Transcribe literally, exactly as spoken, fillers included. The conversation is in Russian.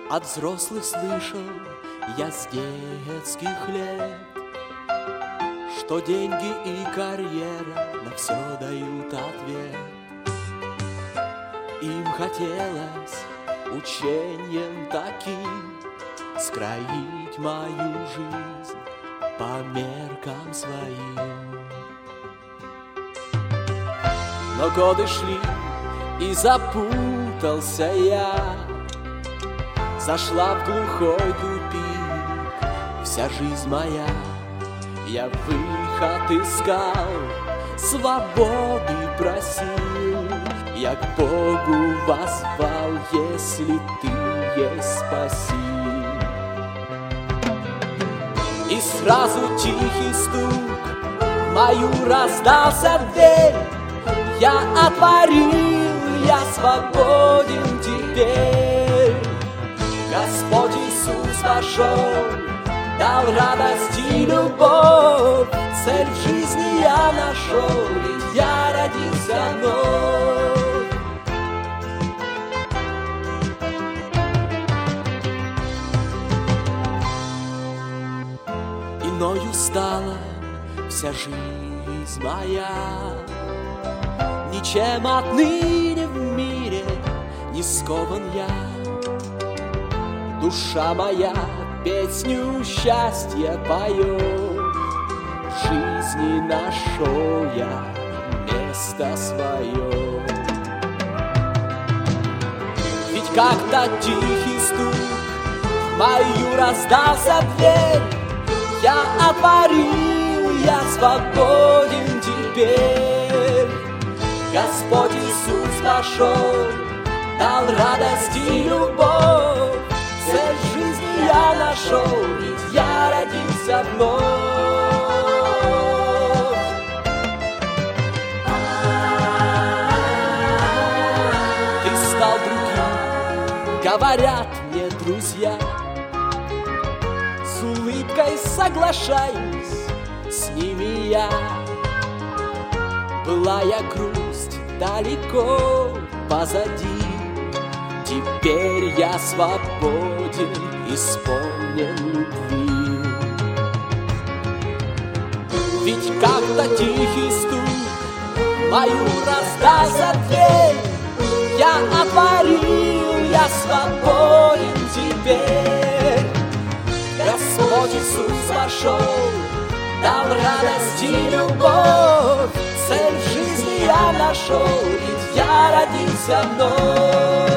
От взрослых слышал я с детских лет, что деньги и карьера на все дают ответ. Им хотелось учением таким скроить мою жизнь по меркам своим. Но годы шли, и запутался я. Зашла в глухой тупик вся жизнь моя. Я выход искал, свободы просил, я к Богу воззвал: если ты есть, спаси. И сразу тихий стук в мою раздался дверь. Я отворил, я свободен теперь. Господь Иисус вошел, дал радость и любовь. Цель в жизни я нашел, ведь я родился вновь. Иною стала вся жизнь моя. Ничем отныне в мире не скован я. Душа моя песню счастья поет. В жизни нашел я место свое. Ведь как-то тихий стук в мою раздался дверь. Я отворил, я свободен теперь. Господь Иисус вошел, дал радость и любовь. Цель жизни я нашел, ведь я родился вновь. Ты стал другим, говорят мне друзья. С улыбкой соглашаюсь с ними я. Былая грусть далеко позади. Теперь я свободен, исполнен любви. Ведь как-то тихий стук в мою раздался дверь. Я отворил, я свободен теперь. Господь Иисус вошел, дал радость и любовь. Цель в жизни я нашел, ведь я родился вновь.